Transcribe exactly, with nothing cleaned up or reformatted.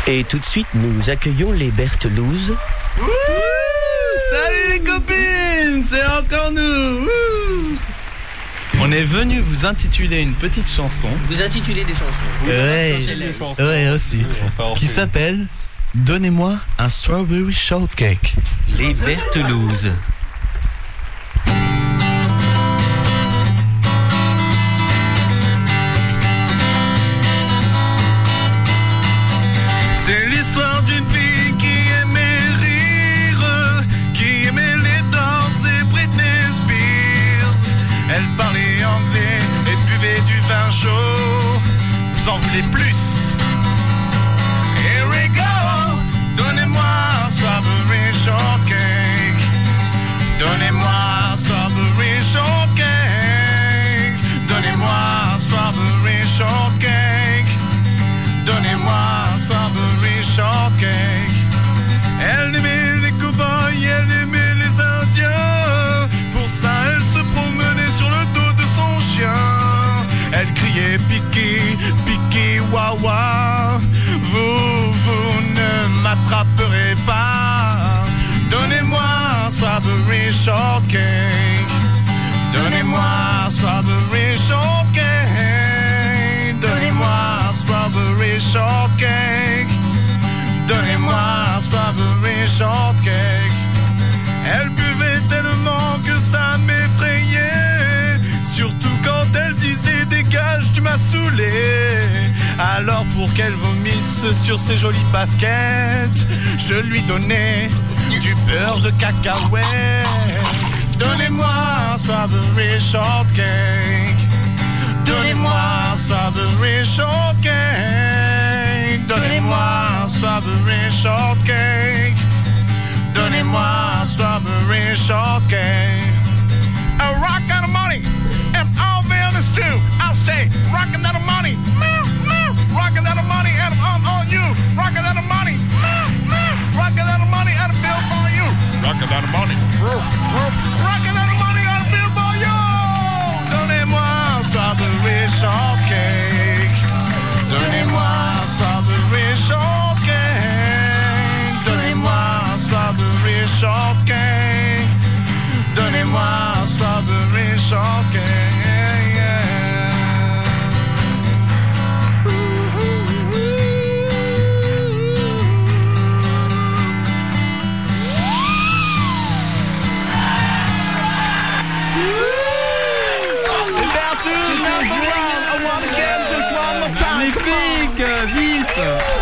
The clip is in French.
Et tout de suite, nous accueillons les Berthelouzes. Wouh! Salut les copines, c'est encore nous. Wouh! On est venu vous intituler une petite chanson. Vous intitulez des chansons. Ouais, ouais aussi. Qui s'appelle Donnez-moi un strawberry shortcake. Les Berthelouzes. C'est l'histoire d'une fille qui aimait rire, qui aimait les danses et Britney Spears. Elle parlait anglais et buvait du vin chaud. Vous en voulez plus? Here we go. Donnez-moi un strawberry shortcake. Donnez-moi un strawberry shortcake. Donnez-moi un strawberry shortcake. Donnez-moi un strawberry shortcake. Elle aimait les cow-boys, elle aimait les indiens. Pour ça elle se promenait sur le dos de son chien. Elle criait piqué, piqué, wawa. Vous, vous ne m'attraperez pas. Donnez-moi un strawberry shortcake. Donnez-moi un strawberry shortcake. Donnez-moi un strawberry shortcake. Donnez-moi un strawberry shortcake. Elle buvait tellement que ça m'effrayait. Surtout quand elle disait dégage, tu m'as saoulé. Alors pour qu'elle vomisse sur ses jolies baskets, je lui donnais du beurre de cacahuète. Donnez-moi un strawberry shortcake. Donnez-moi un strawberry shortcake. Donnez-moi un strawberry shortcake. Donnez-moi un strawberry shortcake. A rock out of money, and all business too. I'll say, rockin' out of money, rockin' out of money, and I'm on, on you. Rockin' out of money, rockin' out of money, and a bill for you. Rockin' out of money, rockin' out of money, and a bill for you. Donnez-moi un strawberry shortcake. Donnez-moi un strawberry shortcake. Donnez-moi un strawberry shortcake. Donnez-moi un strawberry shortcake. Magnifique, Vis.